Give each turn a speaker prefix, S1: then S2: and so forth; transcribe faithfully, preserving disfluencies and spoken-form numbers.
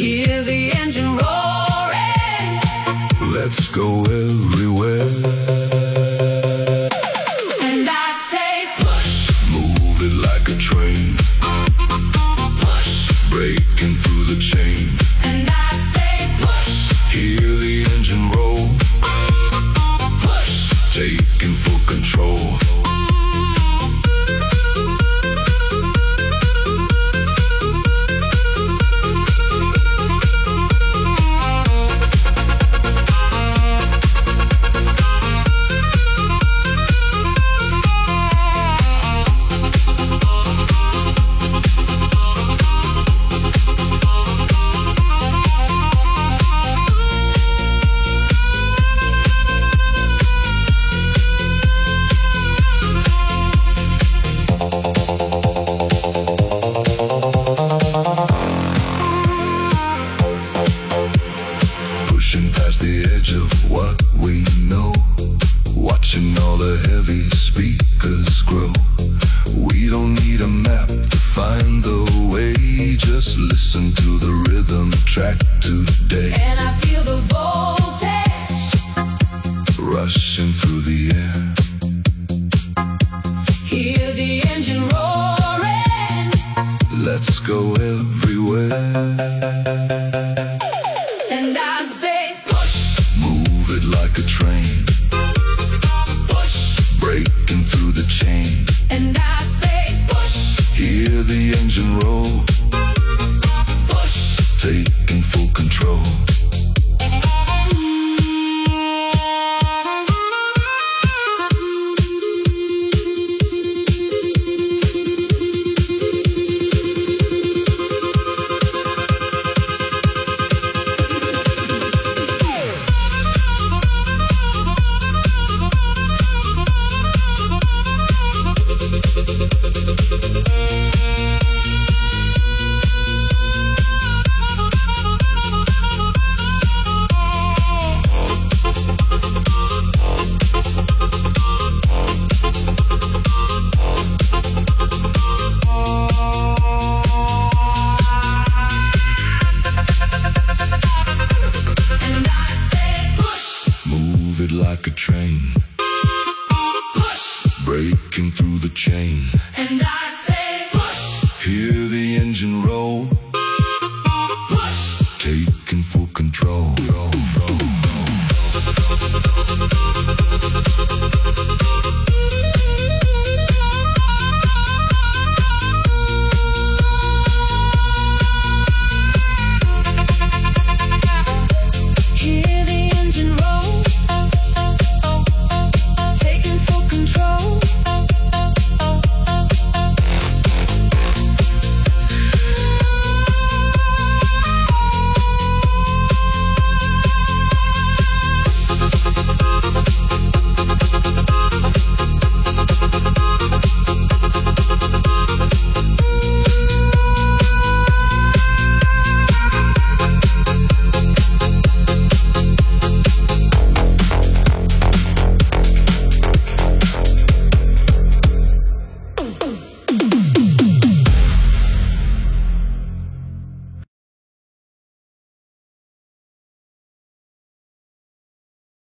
S1: Hear the engine roaring.
S2: Let's go everywhere.
S1: And I say push.
S2: Move it like a train.
S1: Push.
S2: Breaking through the chain.
S1: And I say push.
S2: Hear the engine roll.
S1: Push.
S2: Taking full control. Pushing past the edge of what we know, watching all the heavy speakers grow. We don't need a map to find the way, just listen to the rhythm track today.
S1: And I feel the voltage
S2: Rushing through the air.
S1: Hear the engine roaring.
S2: Let's go everywhere.
S1: And I say push.
S2: Move it like a train.
S1: Push.
S2: Breaking through the chain.
S1: And I say push.
S2: Hear the engine roll.
S1: Push.
S2: Taking full control.
S1: And I say push.
S2: Move it like a train.